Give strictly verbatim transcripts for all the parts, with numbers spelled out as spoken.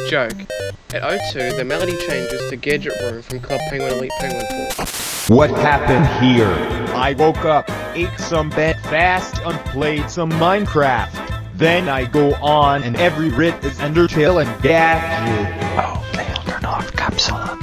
joke. At O two, the melody changes to Gadget Room from Club Penguin Elite Penguin four. What happened here? I woke up, ate some bed fast, and played some Minecraft. Then I go on and every writ is Undertale and Gadget. Oh, they'll turn off caps lock.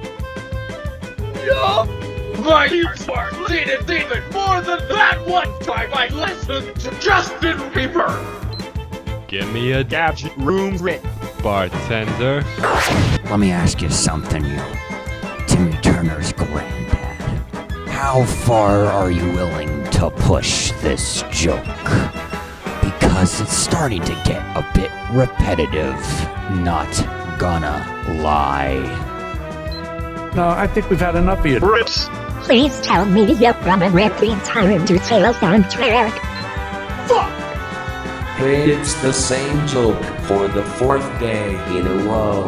No! My ears are bleeding even more than that one time I listened to Justin Bieber! Give me a Gadget Room writ. bartender. Let me ask you something, you Timmy Turner's granddad. How far are you willing to push this joke? Because it's starting to get a bit repetitive. Not gonna lie. No, I think we've had enough of you. Rips! Please tell me you're gonna rip the entire Undertale soundtrack. Fuck! Hey, it's the same joke for the fourth day in a row.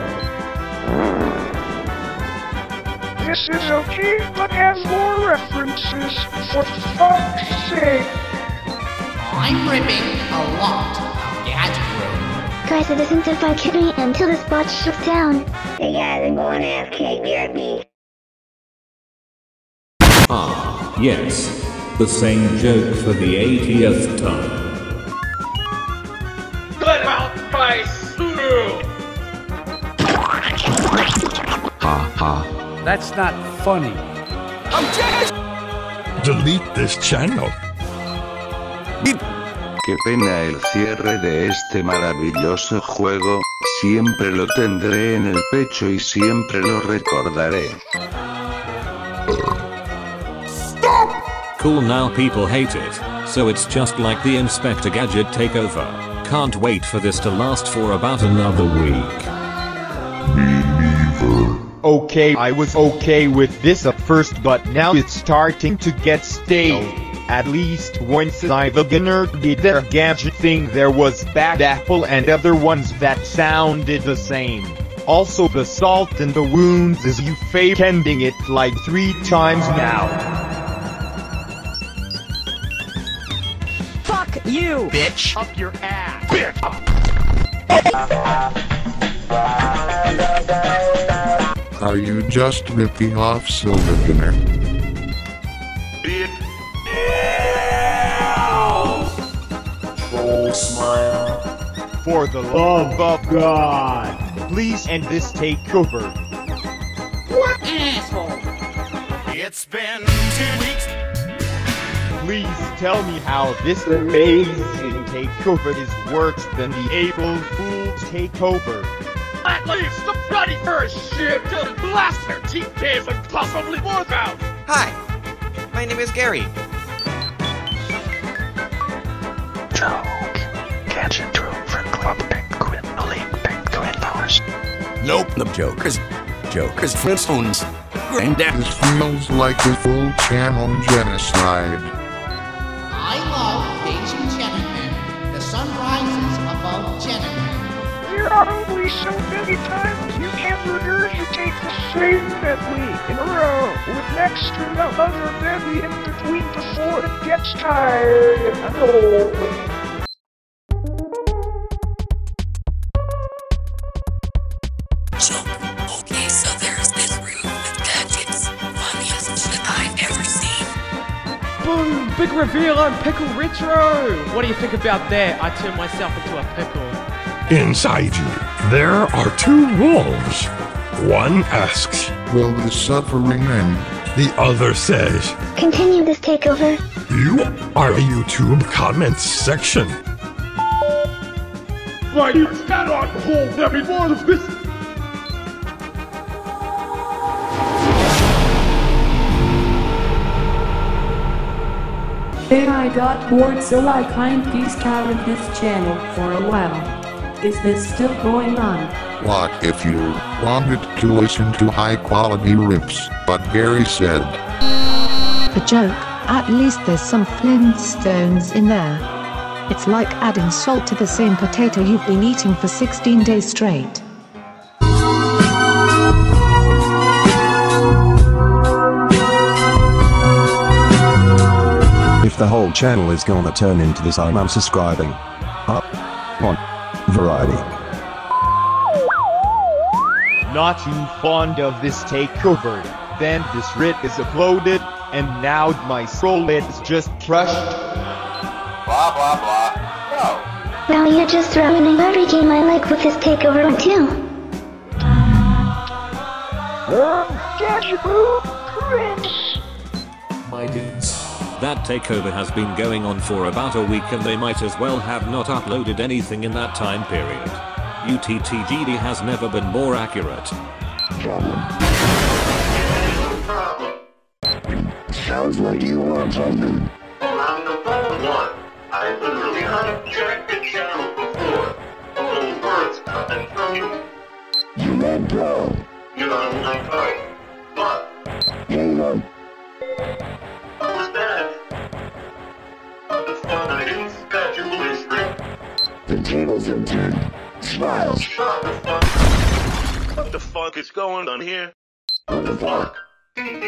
This is okay, but has more references, for fuck's sake. I'm ripping a lot of Gadget Room. Guys, it isn't if I kid me until this bot shuts down. Hey guys, I'm going A F K, be right me. Ah, yes. The same joke for the eightieth time. Let out my slew! Ha ha. That's not funny. Delete this channel. Qué pena el cierre de este maravilloso juego, siempre lo tendré en el pecho y siempre lo recordaré. Stop! Cool, now people hate it, so it's just like the Inspector Gadget takeover. Can't wait for this to last for about another week. Me neither. Okay, I was okay with this at first, but now it's starting to get stale. At least once I the beginner did their gadget thing, there was Bad Apple and other ones that sounded the same. Also, the salt in the wounds is you fake ending it like three times now. Fuck you, Bitch! Up your ass! Bitch! Are you just ripping off Silvergunner? Bitch! Troll smile. For the love of God, please end this takeover. what asshole? It's been two weeks. Please tell me how this amazing takeover is worse than the April Fool's takeover. At least the bloody first ship till the last thirteen days and possibly more out! Hi, my name is Gary. Joke. Gadget Room from Club Penguin Elite Penguin Powers. Nope, the Joker's Joker's Flintstones. Granddad. This feels like a full channel genocide. I love Daisy Gentleman. The sun rises above Gentleman. There are only so many times you hamburgers you take the same medley in a row, with next to no other medley in between before it gets tired and old. Okay, so there's this room with gadgets. Funniest shit I've ever seen. Boom! Big reveal on Pickle Retro! What do you think about that? I turned myself into a pickle. Inside you, there are two wolves. One asks, Will the suffering end? the other says, Continue this takeover. you are a YouTube comments section. Like you cannot hold every more of this. Then I got bored, so I kind of started this channel for a while. Is this still going on? What if you wanted to listen to high quality rips, but Gary said, The joke, at least there's some Flintstones in there. It's like adding salt to the same potato you've been eating for sixteen days straight. If the whole channel is gonna turn into this, I'm unsubscribing. Up on Variety. not too fond of this takeover. Then this writ is uploaded, and now my soul is just crushed. Blah blah blah. No. Well, you're just ruining every game I like with this takeover one too. Um, Gajaboo, Prince. My dudes. That takeover has been going on for about a week and they might as well have not uploaded anything in that time period. U T T G D has never been more accurate. Sounds like you want something. I'm the bold one. I literally hijacked the channel before. Little words coming from you. You meant bro. You know, I'm right. But Hang on. what was that? What the fuck? I didn't expect you listening. The tables have turned. Smile. Shut the fuck up. What the fuck is going on here? What the fuck? These